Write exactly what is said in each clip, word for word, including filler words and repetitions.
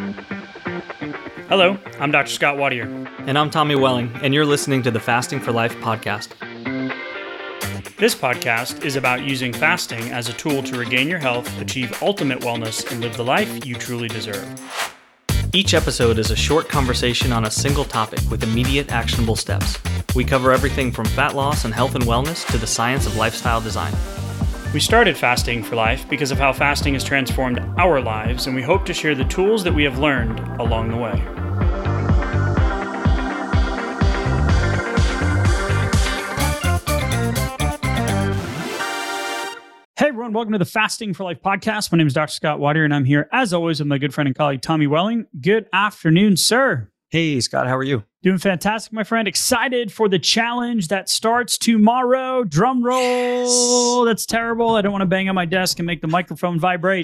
Hello, I'm Doctor Scott Watier. And I'm Tommy Welling, and you're listening to the Fasting for Life podcast. This podcast is about using fasting as a tool to regain your health, achieve ultimate wellness, and live the life you truly deserve. Each episode is a short conversation on a single topic with immediate actionable steps. We cover everything from fat loss and health and wellness to the science of lifestyle design. We started Fasting for Life because of how fasting has transformed our lives, and we hope to share the tools that we have learned along the way. Hey everyone, welcome to the Fasting for Life podcast. My name is Doctor Scott Watier, and I'm here, as always, with my good friend and colleague, Tommy Welling. Good afternoon, sir. Hey, Scott, how are you? Doing fantastic, my friend. Excited for the challenge that starts tomorrow. Drum roll. That's terrible. I don't want to bang on my desk and make the microphone vibrate.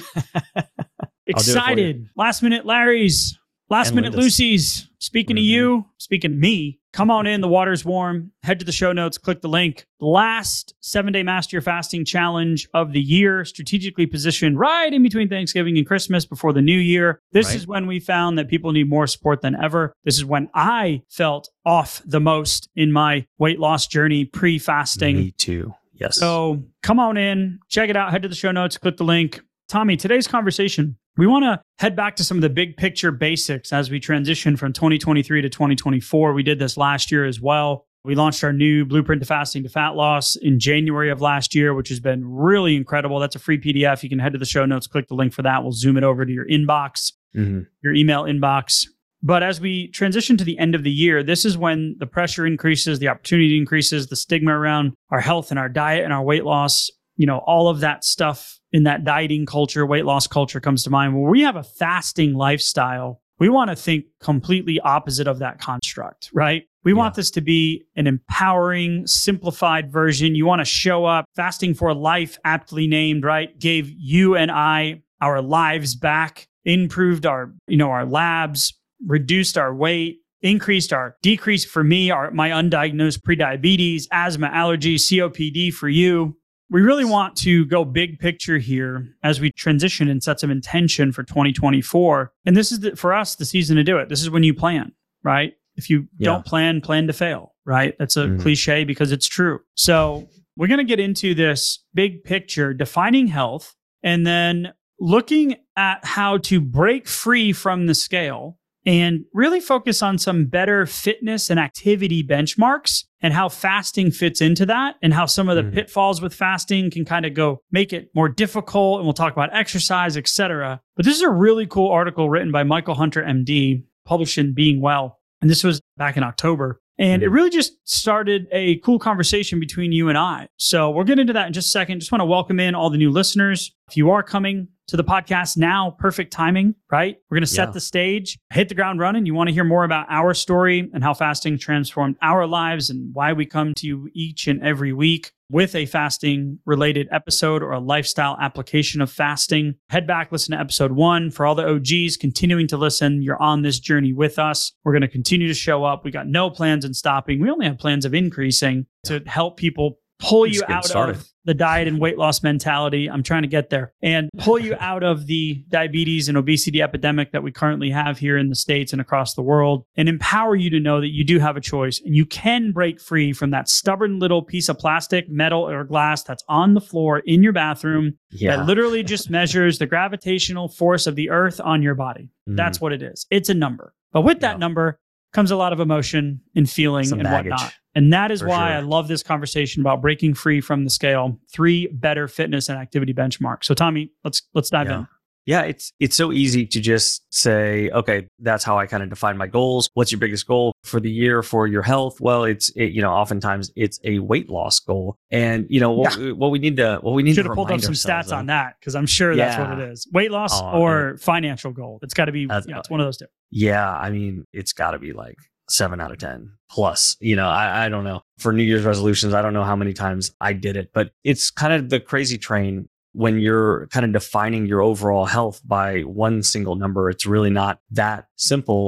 Excited. Last minute Larry's. Last And minute Linda's. Lucy's. Speaking Mhm. to you, speaking to me, come on in. The water's warm. Head to the show notes. Click the link. Last seven-day Master Your Fasting Challenge of the year, strategically positioned right in between Thanksgiving and Christmas before the new year. This Right. is when we found that people need more support than ever. This is when I felt off the most in my weight loss journey pre-fasting. Me too. Yes. So come on in, check it out, head to the show notes, click the link. Tommy, today's conversation, we want to head back to some of the big picture basics as we transition from twenty twenty-three to twenty twenty-four. We did this last year as well. We launched our new Blueprint to Fasting to Fat Loss in January of last year, which has been really incredible. That's a free P D F. You can head to the show notes, click the link for that. We'll zoom it over to your inbox, Mhm. your email inbox. But as we transition to the end of the year, this is when the pressure increases, the opportunity increases, the stigma around our health and our diet and our weight loss, you know, all of that stuff in that dieting culture, weight loss culture comes to mind. When we have a fasting lifestyle, we want to think completely opposite of that construct, right? We want Yeah. this to be an empowering, simplified version. You want to show up. Fasting for Life, aptly named, right? Gave you and I our lives back, improved our, you know, our labs, reduced our weight, increased our, decreased for me, our my undiagnosed prediabetes, asthma, allergies, C O P D for you. We really want to go big picture here as we transition and set some intention for twenty twenty-four. And this is, the, for us, the season to do it. This is when you plan, right? If you Yeah. don't plan, plan to fail, right? That's a Mhm. cliche because it's true. So we're going to get into this big picture, defining health, and then looking at how to break free from the scale and really focus on some better fitness and activity benchmarks and how fasting fits into that and how some of the Mhm. pitfalls with fasting can kind of go make it more difficult. And we'll talk about exercise, et cetera. But this is a really cool article written by Michael Hunter, M D, published in Being Well. And this was back in October. And it Mhm. really just started a cool conversation between you and I. So we'll get into that in just a second. Just want to welcome in all the new listeners. If you are coming to the podcast now, perfect timing, right? We're going to set Yeah. the stage, hit the ground running. You want to hear more about our story and how fasting transformed our lives and why we come to you each and every week with a fasting related episode or a lifestyle application of fasting. Head back, listen to episode one. For all the O Gs continuing to listen, you're on this journey with us. We're going to continue to show up. We got no plans in stopping. We only have plans of increasing to help people pull We're you just getting out started. of the diet and weight loss mentality. I'm trying to get there and pull you out of the diabetes and obesity epidemic that we currently have here in the States and across the world, and empower you to know that you do have a choice and you can break free from that stubborn little piece of plastic, metal, or glass that's on the floor in your bathroom Yeah. that literally just measures the gravitational force of the earth on your body. Mhm. That's what it is. It's a number. But with that Yeah. number comes a lot of emotion and feeling Some and baggage. whatnot. And that is For why sure. I love this conversation about breaking free from the scale, three better fitness and activity benchmarks. So Tommy, let's let's dive Yeah. in. Yeah, it's it's so easy to just say, okay, that's how I kind of define my goals. What's your biggest goal for the year for your health? Well, it's it, you know, oftentimes it's a weight loss goal, and you know what, what we need to what we need Should to have pulled up remind some ourselves stats of- on that because I'm sure that's Yeah. what it is. Weight loss Oh, or financial goal. It's got to be, That's- yeah, it's one of those two. Yeah, I mean, it's got to be like seven out of ten plus. You know, I, I don't know. For New Year's resolutions, I don't know how many times I did it, but it's kind of the crazy train when you're kind of defining your overall health by one single number. It's really not that simple.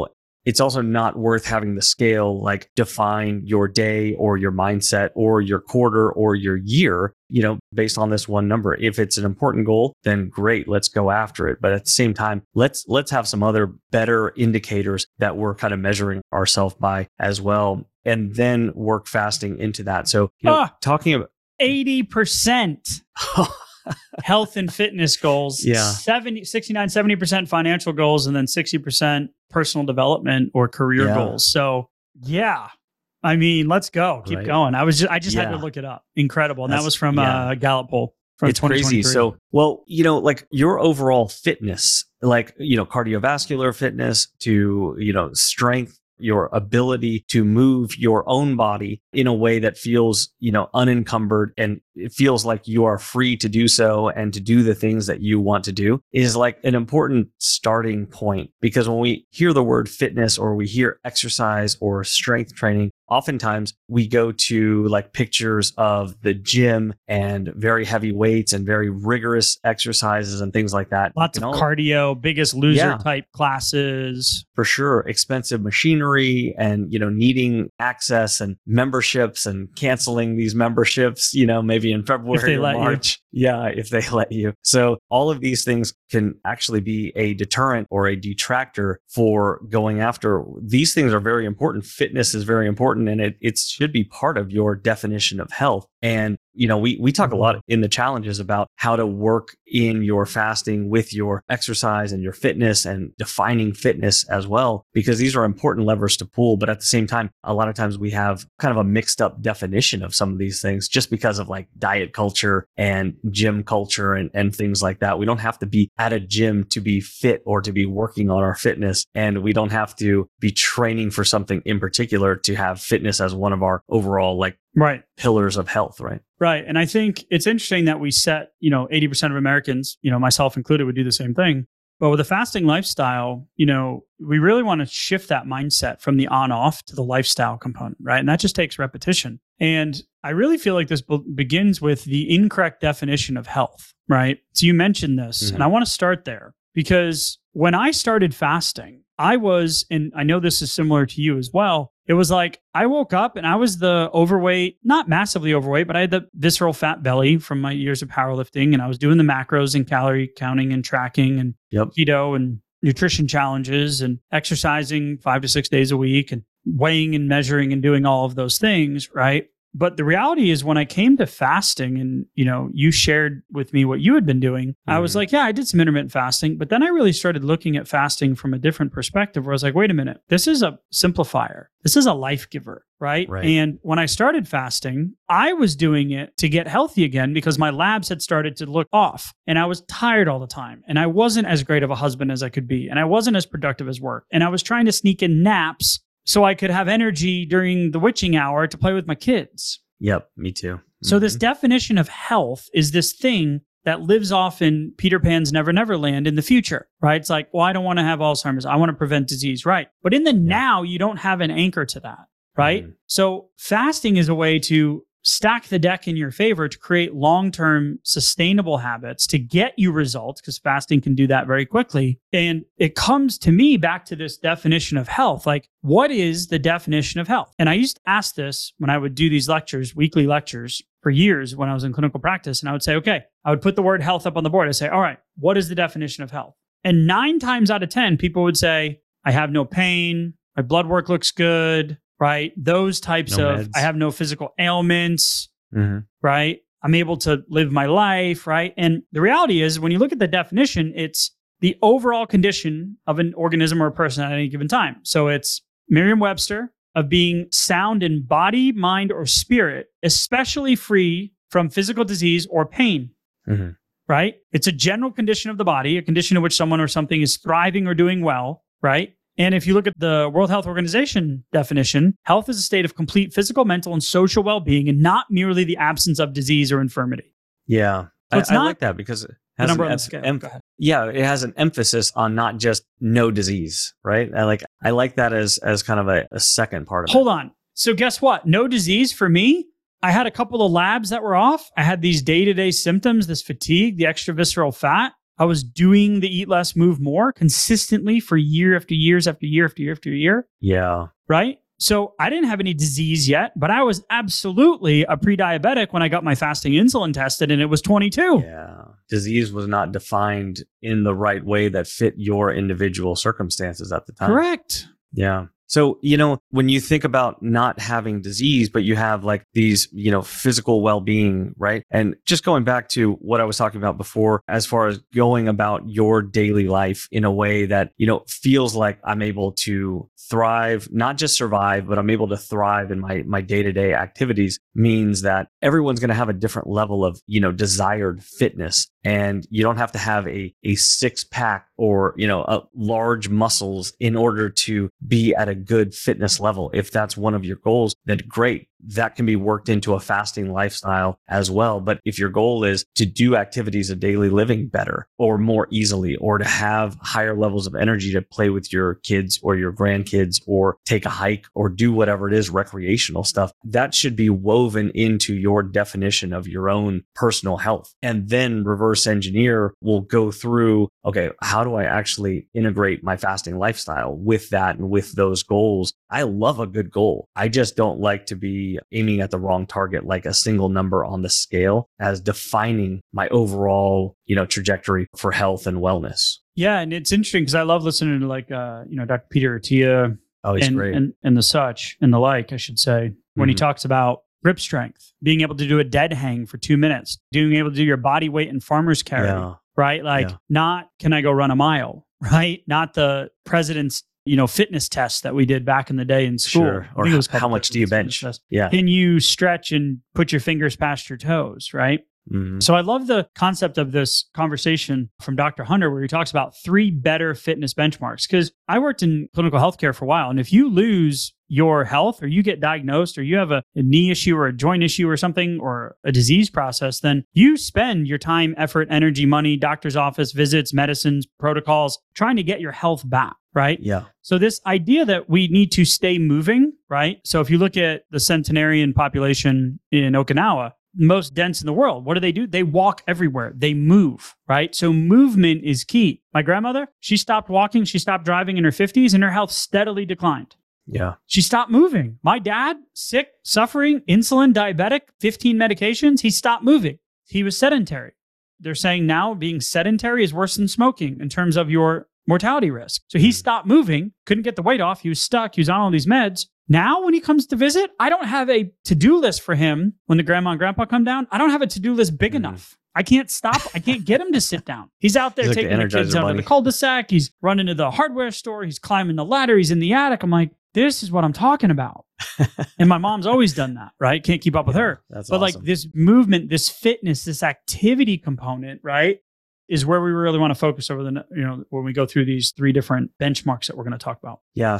it's also not worth having the scale like define your day or your mindset or your quarter or your year, you know, based on this one number. If it's an important goal, then great, let's go after it. But at the same time, let's let's have some other better indicators that we're kind of measuring ourselves by as well, and then work fasting into that. So, you know, oh, talking about eighty percent health and fitness goals, yeah. seventy, sixty-nine, seventy percent financial goals, and then sixty percent personal development or career yeah. goals. So yeah, I mean, let's go. Keep right. going. I was just, I just yeah. had to look it up. Incredible. And That's, that was from yeah. a Gallup poll. From it's crazy. So, well, you know, like your overall fitness, like, you know, cardiovascular fitness to, you know, strength, your ability to move your own body in a way that feels, you know, unencumbered, and it feels like you are free to do so and to do the things that you want to do is like an important starting point. Because when we hear the word fitness or we hear exercise or strength training, oftentimes we go to like pictures of the gym and very heavy weights and very rigorous exercises and things like that. Lots you of know? cardio, Biggest Loser Yeah. type classes. For sure. Expensive machinery and, you know, needing access and memberships and canceling these memberships, you know, maybe in February If they or let you. March. Yeah, if they let you. So all of these things can actually be a deterrent or a detractor for going after. These things are very important. Fitness is very important, and it, it should be part of your definition of health. And, you know, we, we talk a lot in the challenges about how to work in your fasting with your exercise and your fitness and defining fitness as well, because these are important levers to pull. But at the same time, a lot of times we have kind of a mixed up definition of some of these things just because of like diet culture and gym culture and, and things like that. We don't have to be at a gym to be fit or to be working on our fitness. And we don't have to be training for something in particular to have fitness as one of our overall like Right. pillars of health, right? Right. And I think it's interesting that we set, you know, eighty percent of Americans, you know, myself included, would do the same thing. But with a fasting lifestyle, you know, we really want to shift that mindset from the on off to the lifestyle component, right? And that just takes repetition. And I really feel like this be- begins with the incorrect definition of health, right? So you mentioned this, Mm-hmm. and I want to start there because when I started fasting, I was, and I know this is similar to you as well, it was like I woke up and I was the overweight, not massively overweight, but I had the visceral fat belly from my years of powerlifting. And I was doing the macros and calorie counting and tracking and Yep. keto and nutrition challenges and exercising five to six days a week and weighing and measuring and doing all of those things, right? But the reality is when I came to fasting and, you know, you shared with me what you had been doing, mm-hmm. I was like, yeah, I did some intermittent fasting, but then I really started looking at fasting from a different perspective where I was like, wait a minute, this is a simplifier. This is a life giver, right? Right. And when I started fasting, I was doing it to get healthy again because my labs had started to look off and I was tired all the time and I wasn't as great of a husband as I could be and I wasn't as productive as work and I was trying to sneak in naps so I could have energy during the witching hour to play with my kids. Yep, me too. Mm-hmm. So this definition of health is this thing that lives off in Peter Pan's Never Never Land in the future, right? It's like, well, I don't want to have Alzheimer's. I want to prevent disease, right? But in the yeah. now, you don't have an anchor to that, right? Mm-hmm. So fasting is a way to stack the deck in your favor to create long-term sustainable habits to get you results, because fasting can do that very quickly. And it comes to me back to this definition of health. Like, what is the definition of health? And I used to ask this when I would do these lectures, weekly lectures for years when I was in clinical practice. And I would say, okay, I would put the word health up on the board. I'd say, all right, what is the definition of health? And nine times out of ten, people would say, I have no pain. My blood work looks good. Right? Those types no of, meds. I have no physical ailments, mm-hmm. right? I'm able to live my life, right? And the reality is when you look at the definition, it's the overall condition of an organism or a person at any given time. So it's Merriam-Webster of being sound in body, mind, or spirit, especially free from physical disease or pain, mm-hmm. right? It's a general condition of the body, a condition in which someone or something is thriving or doing well, right? And if you look at the World Health Organization definition, health is a state of complete physical, mental, and social well-being, and not merely the absence of disease or infirmity. Yeah, so it's I, not I like that because it the has number an on the em- scale. em- Go ahead. yeah, it has an emphasis on not just no disease, right? I like I like that as as kind of a, a second part of Hold it. on. So guess what? No disease for me. I had a couple of labs that were off. I had these day-to-day symptoms, this fatigue, the extravisceral fat. I was doing the eat less, move more consistently for year after years after year after year after year. Yeah. Right? So I didn't have any disease yet, but I was absolutely a pre-diabetic when I got my fasting insulin tested, and it was twenty-two. Yeah. Disease was not defined in the right way that fit your individual circumstances at the time. Correct. Yeah. So, you know, when you think about not having disease, but you have like these, you know, physical well-being, right? And just going back to what I was talking about before, as far as going about your daily life in a way that, you know, feels like I'm able to thrive, not just survive, but I'm able to thrive in my, my day-to-day activities, means that everyone's going to have a different level of, you know, desired fitness. And you don't have to have a, a six pack or, you know, a large muscles in order to be at a good fitness level. If that's one of your goals, then great. That can be worked into a fasting lifestyle as well. But if your goal is to do activities of daily living better or more easily, or to have higher levels of energy to play with your kids or your grandkids, or take a hike or do whatever it is, recreational stuff, that should be woven into your definition of your own personal health. And then reverse engineer will go through, okay, how do I actually integrate my fasting lifestyle with that and with those goals? I love a good goal. I just don't like to be aiming at the wrong target, like a single number on the scale as defining my overall, you know, trajectory for health and wellness. Yeah. And it's interesting because I love listening to like, uh, you know, Doctor Peter Attia Oh, he's and, great. and, and the such and the like, I should say, when Mhm. he talks about grip strength, being able to do a dead hang for two minutes, being able to do your body weight in farmer's carry, Yeah. right? Like Yeah. not, can I go run a mile, right? Not the president's, you know, fitness test that we did back in the day in school. Sure. I Or think it was called how the much do you president's bench? fitness test. Yeah. Can you stretch and put your fingers past your toes, right? Mhm. So I love the concept of this conversation from Doctor Hunter, where he talks about three better fitness benchmarks. Because I worked in clinical healthcare for a while, and if you lose your health, or you get diagnosed, or you have a, a knee issue or a joint issue or something, or a disease process, then you spend your time, effort, energy, money, doctor's office visits, medicines, protocols, trying to get your health back, right? Yeah. So this idea that we need to stay moving, right? So if you look at the centenarian population in Okinawa, most dense in the world, what do they do? They walk everywhere. They move, right? So movement is key. My grandmother, she stopped walking. She stopped driving in her fifties, and her health steadily declined. Yeah. She stopped moving. My dad, sick, suffering, insulin, diabetic, fifteen medications. He stopped moving. He was sedentary. They're saying now being sedentary is worse than smoking in terms of your mortality risk. So he stopped moving, couldn't get the weight off. He was stuck. He was on all these meds. Now, when he comes to visit, I don't have a to-do list for him when the grandma and grandpa come down. I don't have a to-do list big mm. enough. I can't stop. I can't get him to sit down. He's out there He's taking like the the kids out Energizer of the Bunny. cul-de-sac. He's running to the hardware store. He's climbing the ladder. He's in the attic. I'm like, this is what I'm talking about. And my mom's always done that, right? Can't keep up with her. That's but awesome. like this movement, this fitness, this activity component, right, is where we really want to focus over the, you know, when we go through these three different benchmarks that we're going to talk about. Yeah.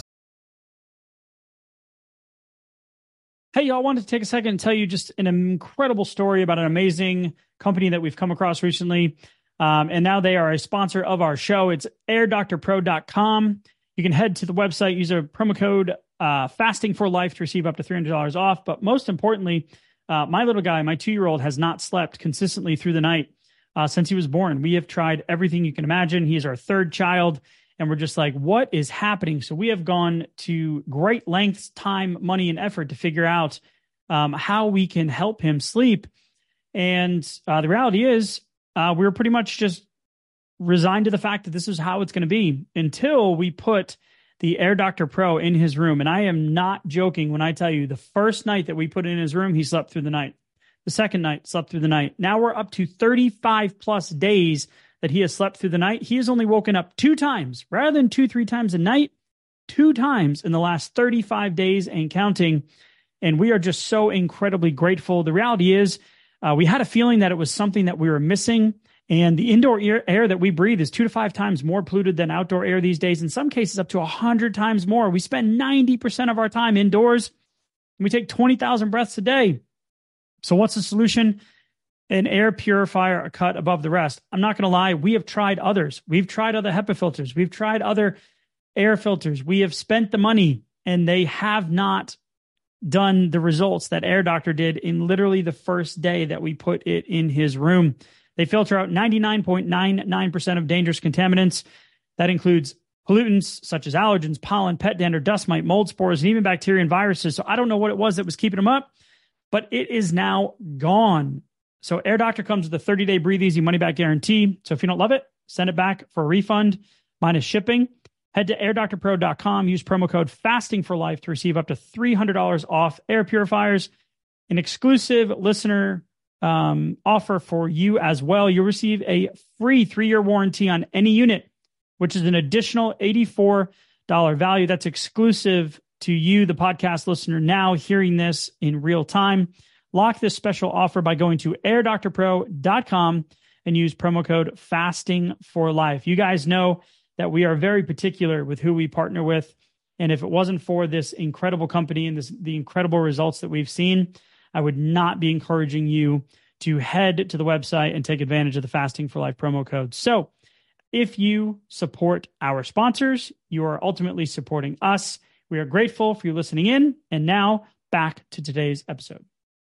Hey, y'all, I wanted to take a second and tell you just an incredible story about an amazing company that we've come across recently. Um, and now they are a sponsor of our show. It's air doctor pro dot com. You can head to the website, use a promo code uh, fasting for life to receive up to three hundred dollars off. But most importantly, uh, my little guy, my two-year-old, has not slept consistently through the night uh, since he was born. We have tried everything you can imagine. He is our third child. And we're just like, what is happening? So we have gone to great lengths, time, money, and effort to figure out um, how we can help him sleep. And uh, the reality is uh, we're pretty much just resigned to the fact that this is how it's going to be until we put the Air Doctor Pro in his room. And I am not joking when I tell you the first night that we put it in his room, he slept through the night. The second night, slept through the night. Now we're up to thirty-five plus days that he has slept through the night. He has only woken up two times, rather than two, three times a night, two times in the last thirty-five days and counting. And we are just so incredibly grateful. The reality is uh, we had a feeling that it was something that we were missing. And the indoor air, air that we breathe is two to five times more polluted than outdoor air these days. In some cases, up to one hundred times more. We spend ninety percent of our time indoors, and we take twenty thousand breaths a day. So what's the solution? An air purifier, a cut above the rest. I'm not going to lie. We have tried others. We've tried other HEPA filters. We've tried other air filters. We have spent the money, and they have not done the results that Air Doctor did in literally the first day that we put it in his room. They filter out ninety-nine point nine nine percent of dangerous contaminants. That includes pollutants such as allergens, pollen, pet dander, dust mite, mold spores, and even bacteria and viruses. So I don't know what it was that was keeping them up, but it is now gone. So Air Doctor comes with a thirty-day breathe easy money back guarantee. So if you don't love it, send it back for a refund minus shipping. Head to air doctor pro dot com. Use promo code fasting for life to receive up to three hundred dollars off air purifiers. An exclusive listener um, offer for you as well. You'll receive a free three-year warranty on any unit, which is an additional eighty-four dollars value. That's exclusive to you, the podcast listener, now hearing this in real time. Lock this special offer by going to air doctor pro dot com and use promo code fasting for life. You guys know that we are very particular with who we partner with. And if it wasn't for this incredible company and this, the incredible results that we've seen, I would not be encouraging you to head to the website and take advantage of the Fasting for Life promo code. So if you support our sponsors, you are ultimately supporting us. We are grateful for you listening in. And now back to today's episode.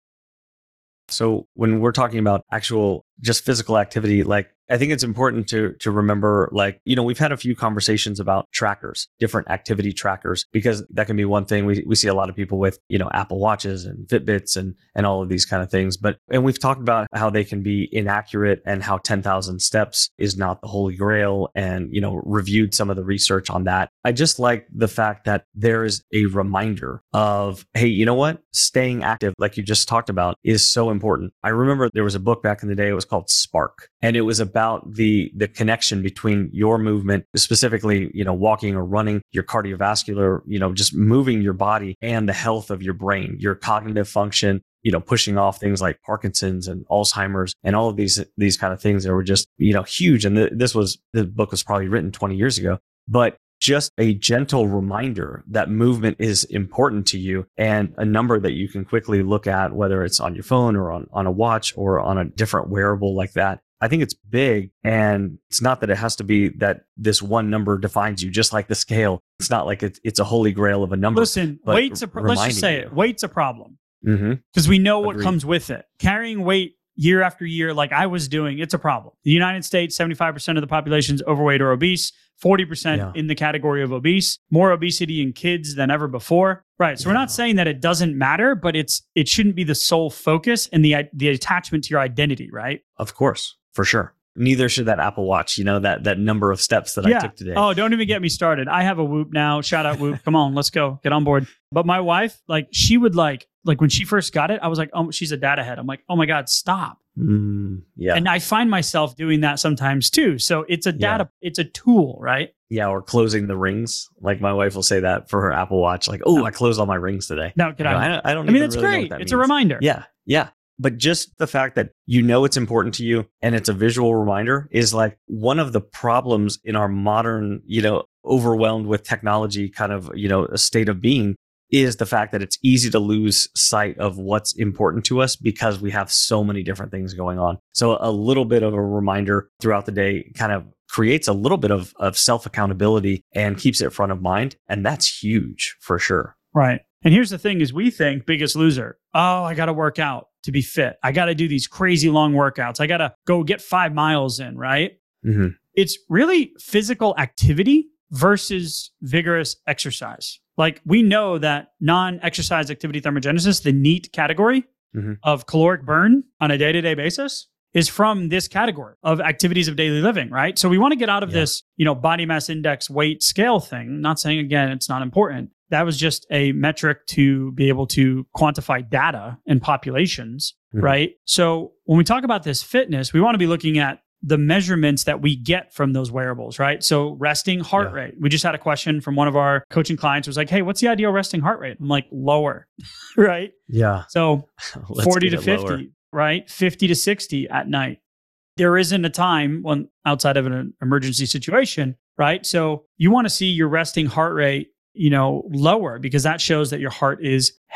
So when we're talking about actual just physical activity, like I think it's important to to remember, like, you know, we've had a few conversations about trackers, different activity trackers, because that can be one thing. We we see a lot of people with, you know, Apple Watches and Fitbits and and all of these kind of things. But and we've talked about how they can be inaccurate and how ten thousand steps is not the holy grail, and, you know, reviewed some of the research on that. I just like the fact that there is a reminder of, hey, you know what? Staying active, like you just talked about, is so important. I remember there was a book back in the day, it was called Spark, and it was about the the connection between your movement, specifically, you know, walking or running, your cardiovascular, you know, just moving your body, and the health of your brain, your cognitive function, you know, pushing off things like Parkinson's and Alzheimer's and all of these these kind of things that were just, you know, huge. And th- this was the book was probably written twenty years ago, but just a gentle reminder that movement is important to you, and a number that you can quickly look at, whether it's on your phone or on, on a watch or on a different wearable like that. I think it's big. And it's not that it has to be that this one number defines you, just like the scale. It's not like it's, it's a holy grail of a number. Listen, weight's a, pro- let's just say you. it. Weight's a problem. Mm-hmm. Because we know what Agreed. comes with it. Carrying weight year after year, like I was doing, it's a problem. The United States, seventy-five percent of the population is overweight or obese, forty percent Yeah. in the category of obese, more obesity in kids than ever before. Right. So Yeah. we're not saying that it doesn't matter, but it's it shouldn't be the sole focus and the the attachment to your identity, right? Of course, for sure. Neither should that Apple Watch, you know, that that number of steps that yeah. I took today. Oh, don't even get me started. I have a Whoop now. Shout out Whoop. Come on, let's go. Get on board. But my wife, like, she would like, like when she first got it, I was like, oh, she's a data head. I'm like, oh my God, stop. Mm, yeah. And I find myself doing that sometimes too. So it's a data, Yeah. it's a tool, right? Yeah, or closing the rings. Like my wife will say that for her Apple Watch. Like, oh, No. I closed all my rings today. No, get I, go, out. I don't, I don't I mean, even it's really know great. what that It's a means. reminder. Yeah, yeah. But just the fact that you know it's important to you and it's a visual reminder is like one of the problems in our modern, you know, overwhelmed with technology kind of, you know, a state of being, is the fact that it's easy to lose sight of what's important to us because we have so many different things going on. So a little bit of a reminder throughout the day kind of creates a little bit of, of self-accountability and keeps it front of mind. And that's huge for sure. Right. And here's the thing is we think Biggest Loser, oh, I got to work out to be fit. I got to do these crazy long workouts. I got to go get five miles in, right? Mm-hmm. It's really physical activity versus vigorous exercise. Like we know that non-exercise activity thermogenesis, the NEAT category Mhm. of caloric burn on a day-to-day basis, is from this category of activities of daily living, right? So we want to get out of Yeah. this, you know, body mass index weight scale thing. I'm not saying, again, it's not important. That was just a metric to be able to quantify data in populations, Mhm. right? So when we talk about this fitness, we want to be looking at the measurements that we get from those wearables, right? So resting heart Yeah. rate. We just had a question from one of our coaching clients who was like, hey, what's the ideal resting heart rate? I'm like, lower, right? Yeah. So Let's forty get to it fifty, lower. right? fifty to sixty at night. There isn't a time when outside of an emergency situation, right? So you want to see your resting heart rate, you know, lower because that shows that your heart is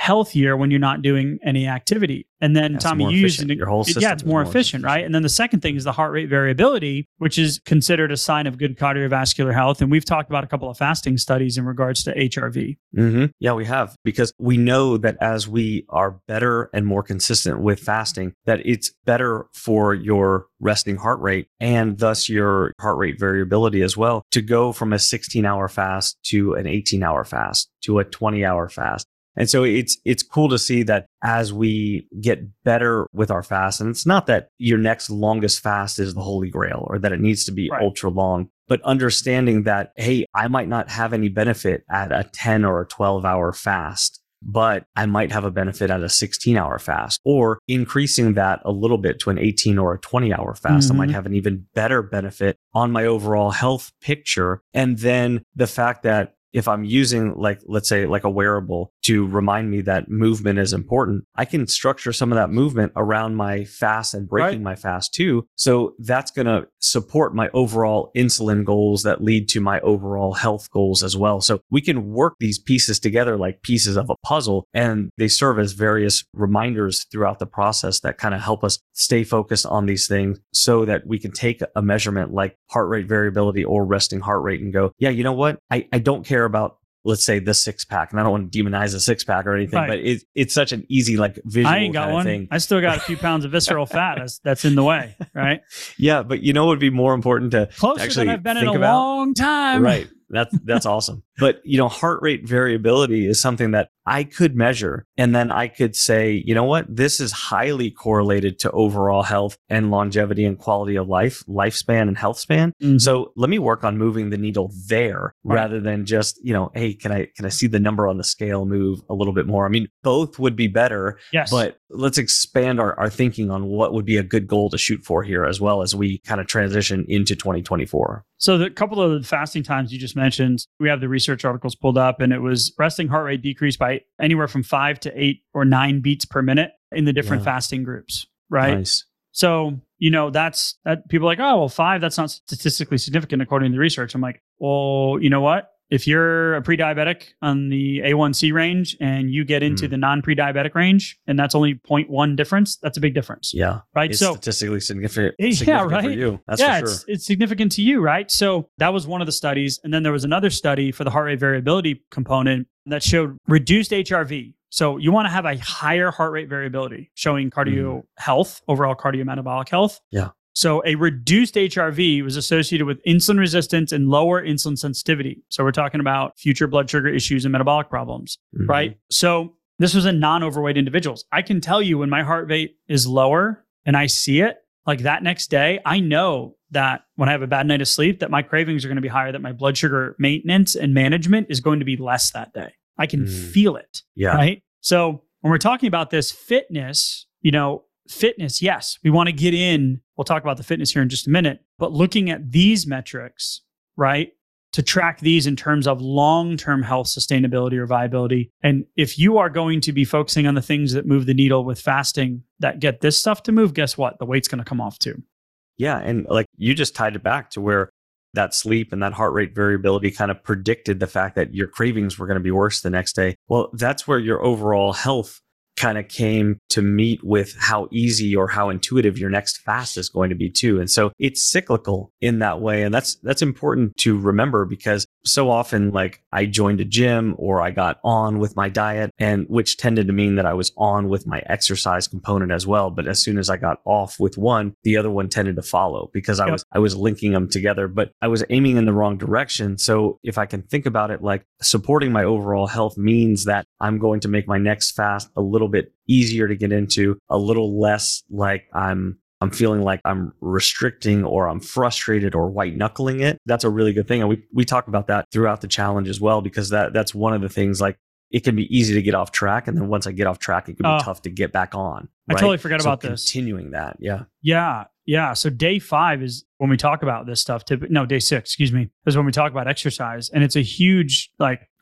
healthier when you're not doing any activity. And then That's Tommy more used efficient. an, Your whole it- system yeah, it's is more more efficient, right? efficient. And then the second thing is the heart rate variability, which is considered a sign of good cardiovascular health. And we've talked about a couple of fasting studies in regards to H R V. hmm Yeah, we have, because we know that as we are better and more consistent with fasting, that it's better for your resting heart rate and thus your heart rate variability as well to go from a sixteen hour fast to an eighteen hour fast to a twenty hour fast. And so it's it's cool to see that as we get better with our fast, and it's not that your next longest fast is the holy grail or that it needs to be Right. ultra long, but understanding that, hey, I might not have any benefit at a ten or a twelve hour fast, but I might have a benefit at a sixteen hour fast, or increasing that a little bit to an eighteen or a twenty hour fast. Mhm. I might have an even better benefit on my overall health picture. And then the fact that if I'm using, like, let's say like a wearable to remind me that movement is important, I can structure some of that movement around my fast and breaking Right. my fast too. So that's going to support my overall insulin goals that lead to my overall health goals as well. So we can work these pieces together like pieces of a puzzle, and they serve as various reminders throughout the process that kind of help us stay focused on these things so that we can take a measurement like heart rate variability or resting heart rate and go, yeah, you know what? I, I don't care about, let's say, the six pack, and I don't want to demonize a six pack or anything, Right. but it, it's such an easy, like, visual I ain't got kind of one. thing. I still got a few pounds of visceral fat that's, that's in the way, right? Yeah, but you know what would be more important to Closer actually than I've been in think a about? long time. Right. That's that's awesome. But, you know, heart rate variability is something that I could measure, and then I could say, you know what, this is highly correlated to overall health and longevity and quality of life, lifespan and health span. Mhm. So let me work on moving the needle there Right. rather than just, you know, hey, can I can I see the number on the scale move a little bit more? I mean, both would be better, Yes. but let's expand our, our thinking on what would be a good goal to shoot for here as well as we kind of transition into twenty twenty-four. So the couple of the fasting times you just mentioned, we have the research articles pulled up, and it was resting heart rate decreased by anywhere from five to eight or nine beats per minute in the different Yeah. fasting groups, right? Nice. So, you know, that's that people are like, oh, well, five, that's not statistically significant according to the research. I'm like, well, you know what? If you're a pre-diabetic on the A one C range and you get into Mm. the non-pre-diabetic range, and that's only zero point one difference, that's a big difference, Yeah. right? It's so statistically significant, Yeah, significant for right? you. That's yeah, for sure. it's, it's significant to you, right? So that was one of the studies. And then there was another study for the heart rate variability component that showed reduced H R V. So you want to have a higher heart rate variability showing cardio health, overall cardiometabolic health. Yeah. So a reduced H R V was associated with insulin resistance and lower insulin sensitivity. So we're talking about future blood sugar issues and metabolic problems, Mhm. right? So this was in non-overweight individuals. I can tell you when my heart rate is lower and I see it, like that next day, I know that when I have a bad night of sleep, that my cravings are going to be higher, that my blood sugar maintenance and management is going to be less that day. I can Mm. feel it, Yeah. right? So when we're talking about this fitness, you know, fitness, yes, we want to get in. We'll talk about the fitness here in just a minute, but looking at these metrics, right, to track these in terms of long-term health sustainability or viability. And if you are going to be focusing on the things that move the needle with fasting that get this stuff to move, guess what? The weight's going to come off too. Yeah. And like you just tied it back to where that sleep and that heart rate variability kind of predicted the fact that your cravings were going to be worse the next day. Well, that's where your overall health kind of came to meet with how easy or how intuitive your next fast is going to be too. And so it's cyclical in that way. And that's, that's important to remember, because so often, like, I joined a gym or I got on with my diet, and which tended to mean that I was on with my exercise component as well. But as soon as I got off with one, the other one tended to follow because I Yep. was, I was linking them together, but I was aiming in the wrong direction. So if I can think about it, like, supporting my overall health means that I'm going to make my next fast a little bit easier to get into, a little less like I'm I'm feeling like I'm restricting or I'm frustrated or white knuckling it. That's a really good thing. And we we talk about that throughout the challenge as well, because that that's one of the things, like, it can be easy to get off track. And then once I get off track, it can be Oh. tough to get back on. I right? totally forgot So about this. Continuing that. Yeah. Yeah. Yeah. So day five is when we talk about this stuff. Typ- no, day six, excuse me, is when we talk about exercise. And it's a huge like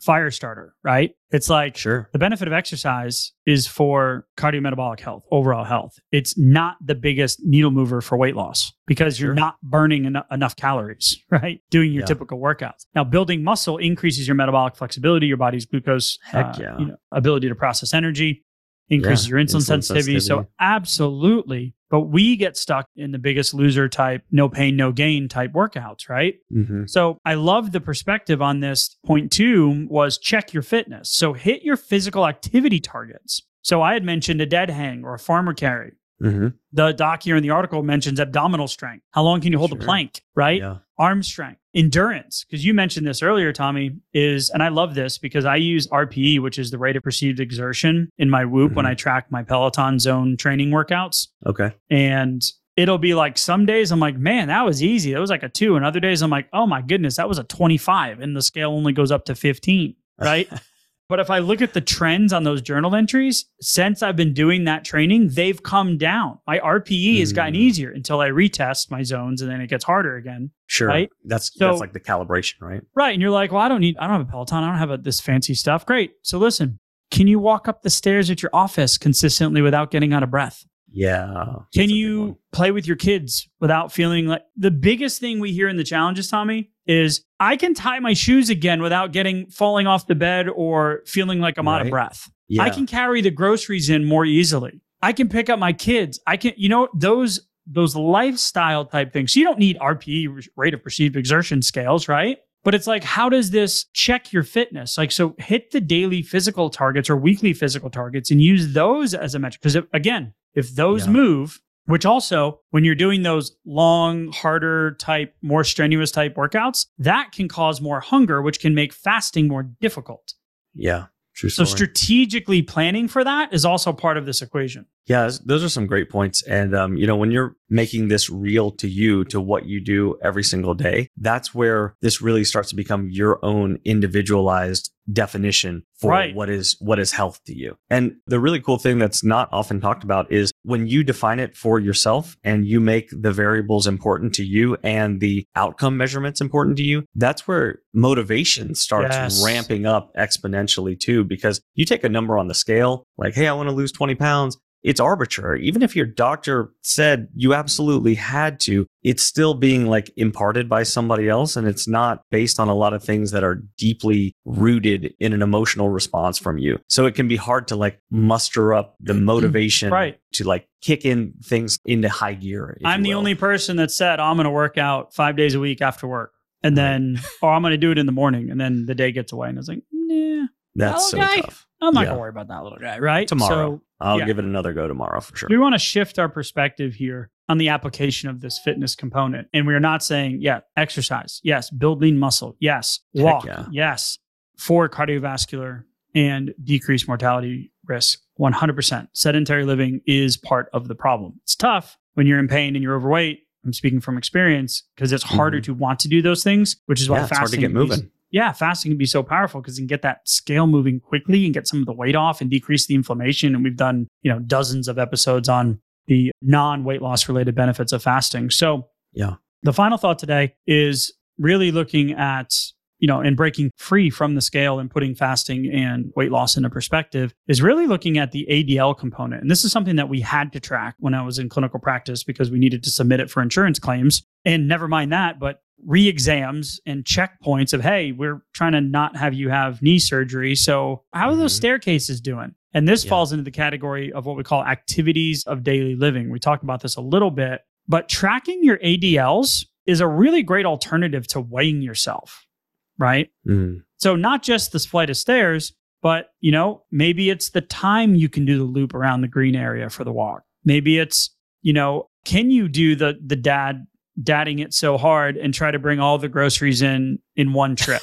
fire starter, right? It's like Sure. the benefit of exercise is for cardiometabolic health, overall health. It's not the biggest needle mover for weight loss because you're Sure. not burning en- enough calories, right? Doing your Yeah. typical workouts. Now, building muscle increases your metabolic flexibility, your body's glucose Heck uh, yeah. you know, ability to process energy, increases Yeah, your insulin, insulin sensitivity. So sensitivity. absolutely. But we get stuck in the biggest loser type, no pain, no gain type workouts, right? Mm-hmm. So I love the perspective on this. Point two was check your fitness. So hit your physical activity targets. So I had mentioned a dead hang or a farmer carry. Mm-hmm. The doc here in the article mentions abdominal strength. How long can you hold Sure. the plank, right? Yeah. Arm strength, endurance. Because you mentioned this earlier, Tommy, is, and I love this because I use R P E, which is the rate of perceived exertion in my Whoop when Mhm. I track my Peloton zone training workouts. Okay. And it'll be like some days I'm like, man, that was easy. That was like a two. And other days I'm like, oh my goodness, that was a twenty-five. And the scale only goes up to fifteen, right? But if I look at the trends on those journal entries, since I've been doing that training, they've come down. My R P E has gotten Mm. easier until I retest my zones and then it gets harder again. Sure. Right? That's So- that's like the calibration, right? Right. And you're like, well, I don't need, I don't have a Peloton. I don't have a, this fancy stuff. Great. So listen, can you walk up the stairs at your office consistently without getting out of breath? Yeah. Can That's a big you one. play with your kids without feeling like the biggest thing we hear in the challenges, Tommy, is I can tie my shoes again without getting falling off the bed or feeling like I'm out of Right. breath. Yeah. I can carry the groceries in more easily. I can pick up my kids. I can, you know, those those lifestyle type things. So you don't need R P E, rate of perceived exertion scales, right? But it's like, how does this check your fitness? Like, so hit the daily physical targets or weekly physical targets and use those as a metric. Because again, if those Yeah. move, which also when you're doing those long, harder type, more strenuous type workouts, that can cause more hunger, which can make fasting more difficult. Yeah. True So story. strategically planning for that is also part of this equation. Yeah, those- those are some great points. And, um, you know, when you're making this real to you, to what you do every single day, that's where this really starts to become your own individualized definition for Right. what is what is health to you. And the really cool thing that's not often talked about is when you define it for yourself and you make the variables important to you and the outcome measurements important to you, that's where motivation starts Yes. ramping up exponentially too, because you take a number on the scale, like, hey, I want to lose twenty pounds. It's arbitrary. Even if your doctor said you absolutely had to, it's still being like imparted by somebody else. And it's not based on a lot of things that are deeply rooted in an emotional response from you. So it can be hard to like muster up the motivation Right. to like kick in things into high gear. if I'm you the will. only person that said, I'm going to work out five days a week after work. And then, or I'm going to do it in the morning. And then the day gets away. And I was like, nah, That's so okay. tough. I'm not Yeah. going to worry about that little guy, right? Tomorrow. So I'll yeah. give it another go tomorrow for sure. we want to shift our perspective here on the application of this fitness component. And we're not saying, yeah, exercise. Yes. Build lean muscle. Yes. Heck Walk. yeah. Yes. For cardiovascular and decreased mortality risk. one hundred percent. Sedentary living is part of the problem. It's tough when you're in pain and you're overweight. I'm speaking from experience because it's harder Mhm. to want to do those things, which is why Yeah, it's fasting hard to get can be- moving. yeah, fasting can be so powerful because you can get that scale moving quickly and get some of the weight off and decrease the inflammation. And we've done, you know, dozens of episodes on the non-weight loss related benefits of fasting. So Yeah. the final thought today is really looking at, you know, and breaking free from the scale and putting fasting and weight loss into perspective is really looking at the A D L component. And this is something that we had to track when I was in clinical practice because we needed to submit it for insurance claims. And never mind that, but re-exams and checkpoints of, hey, we're trying to not have you have knee surgery. So how are those Mhm. staircases doing? And this Yeah. falls into the category of what we call activities of daily living. We talked about this a little bit, but tracking your A D Ls is a really great alternative to weighing yourself, right? Mm. So not just this flight of stairs, but you know, maybe it's the time you can do the loop around the green area for the walk. Maybe it's, you know, can you do the the dad dadding it so hard and try to bring all the groceries in in one trip?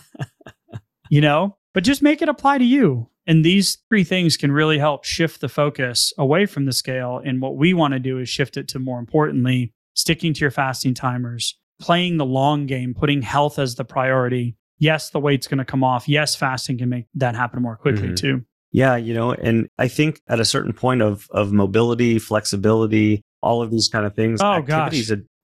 You know, but just make it apply to you. And these three things can really help shift the focus away from the scale. And what we want to do is shift it to, more importantly, sticking to your fasting timers, playing the long game, putting health as the priority. Yes, the weight's going to come off. Yes, fasting can make that happen more quickly Mhm. too. Yeah, you know, and I think at a certain point of of mobility, flexibility, all of these kind of things, Oh, activities gosh. of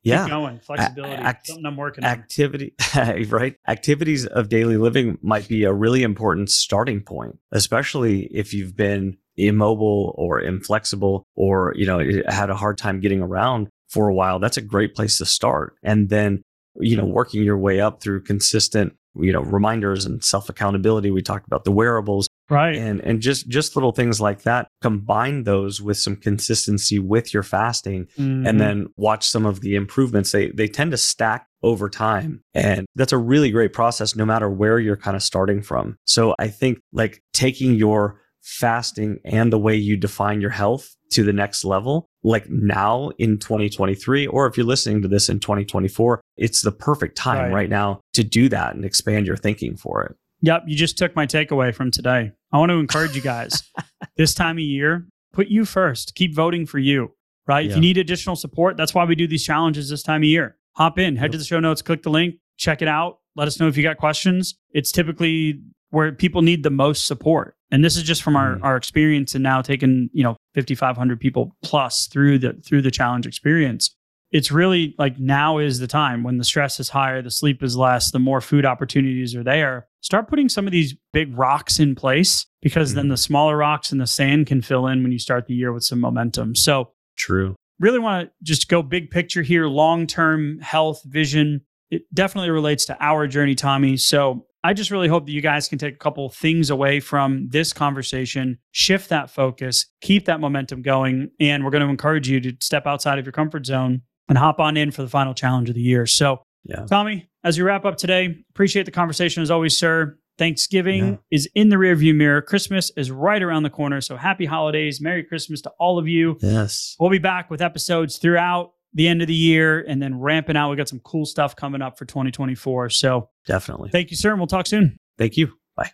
Yeah. Keep going. Flexibility. Act- Something I'm working activity, on. Right? Activities of daily living might be a really important starting point, especially if you've been immobile or inflexible or, you know, had a hard time getting around for a while. That's a great place to start. And then, you know, working your way up through consistent, you know, reminders and self-accountability. We talked about the wearables. Right. And and just just little things like that. Combine those with some consistency with your fasting, mm-hmm. and then watch some of the improvements. They they tend to stack over time. And that's a really great process no matter where you're kind of starting from. So I think like taking your fasting and the way you define your health to the next level, like now in twenty twenty-three, or if you're listening to this in twenty twenty-four, it's the perfect time right, right now to do that and expand your thinking for it. Yep. You just took my takeaway from today. I want to encourage you guys this time of year, put you first, keep voting for you, right? Yeah. If you need additional support, that's why we do these challenges this time of year. Hop in, head yep. to the show notes, click the link, check it out. Let us know if you got questions. It's typically where people need the most support. And this is just from our, mm. our experience and now taking, you know, fifty-five hundred people plus through the, through the challenge experience. It's really like now is the time when the stress is higher, the sleep is less, the more food opportunities are there. Start putting some of these big rocks in place because mm-hmm. then the smaller rocks in the sand can fill in when you start the year with some momentum. So true. Really want to just go big picture here, long-term health vision. It definitely relates to our journey, Tommy. So I just really hope that you guys can take a couple of things away from this conversation, shift that focus, keep that momentum going. And we're going to encourage you to step outside of your comfort zone and hop on in for the final challenge of the year. So, yeah. Tommy, as we wrap up today, appreciate the conversation as always, sir. Thanksgiving yeah. is in the rearview mirror. Christmas is right around the corner. So happy holidays. Merry Christmas to all of you. Yes. We'll be back with episodes throughout the end of the year and then ramping out. We got some cool stuff coming up for twenty twenty-four. So definitely. Thank you, sir. And we'll talk soon. Thank you. Bye.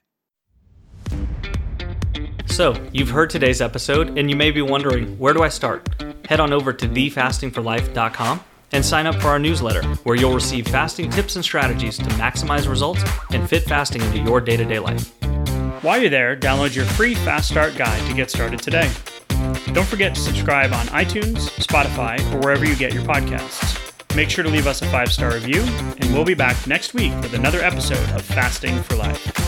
So you've heard today's episode and you may be wondering, where do I start? Head on over to the fasting for life dot com and sign up for our newsletter, where you'll receive fasting tips and strategies to maximize results and fit fasting into your day-to-day life. While you're there, download your free Fast Start guide to get started today. Don't forget to subscribe on iTunes, Spotify, or wherever you get your podcasts. Make sure to leave us a five-star review, and we'll be back next week with another episode of Fasting for Life.